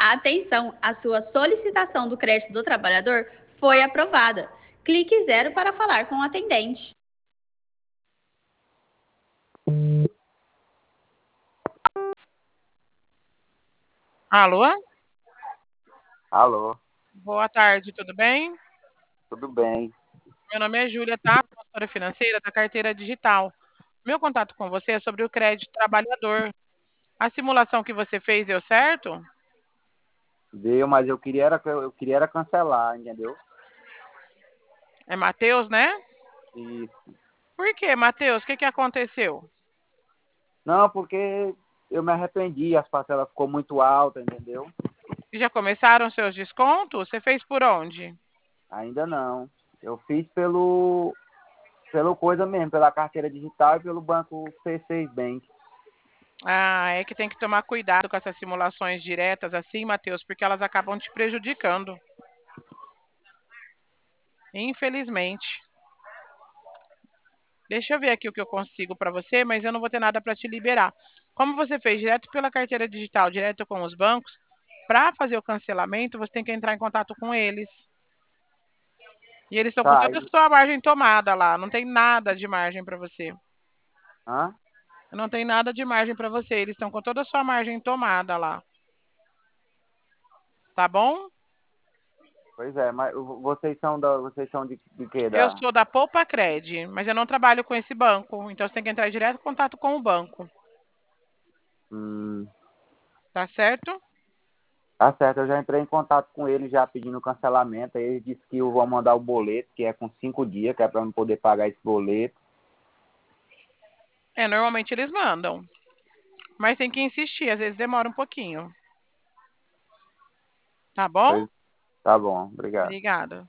Atenção, a sua solicitação do crédito do trabalhador foi aprovada. Clique 0 para falar com o atendente. Alô? Alô, Boa tarde, tudo bem? tudo bem? Meu nome é Júlia, tá? Consultora financeira da carteira digital. Meu contato com você é sobre o crédito trabalhador. A simulação que você fez deu certo? Deu, mas eu queria era cancelar, entendeu? É Matheus, né? Isso. Por quê, Matheus? O que aconteceu? Não, porque eu me arrependi, as parcelas ficou muito alta, entendeu? Já começaram seus descontos? Você fez por onde? Ainda não. Eu fiz pelo coisa mesmo, pela carteira digital e pelo banco C6 Bank. Ah, é que tem que tomar cuidado com essas simulações diretas assim, Matheus, porque elas acabam te prejudicando. Infelizmente. Deixa eu ver aqui o que eu consigo para você, mas eu não vou ter nada para te liberar. Como você fez direto pela carteira digital, direto com os bancos, para fazer o cancelamento, você tem que entrar em contato com eles. E eles estão com Tá, toda a sua margem tomada lá. Não tem nada de margem para você. hã? Não tem nada de margem para você. Eles estão com toda a sua margem tomada lá. Tá bom? Pois é, mas vocês são de quê? Eu sou da Poupa Cred, mas eu não trabalho com esse banco. Então você tem que entrar em direto em contato com o banco. Hum, Tá certo? tá certo, eu já entrei em contato com ele já pedindo cancelamento. Aí ele disse que eu vou mandar o boleto, que é com 5 dias, que é para eu poder pagar esse boleto. Normalmente eles mandam. Mas tem que insistir, às vezes demora um pouquinho. Tá bom? Pois, tá bom, obrigado. Obrigada.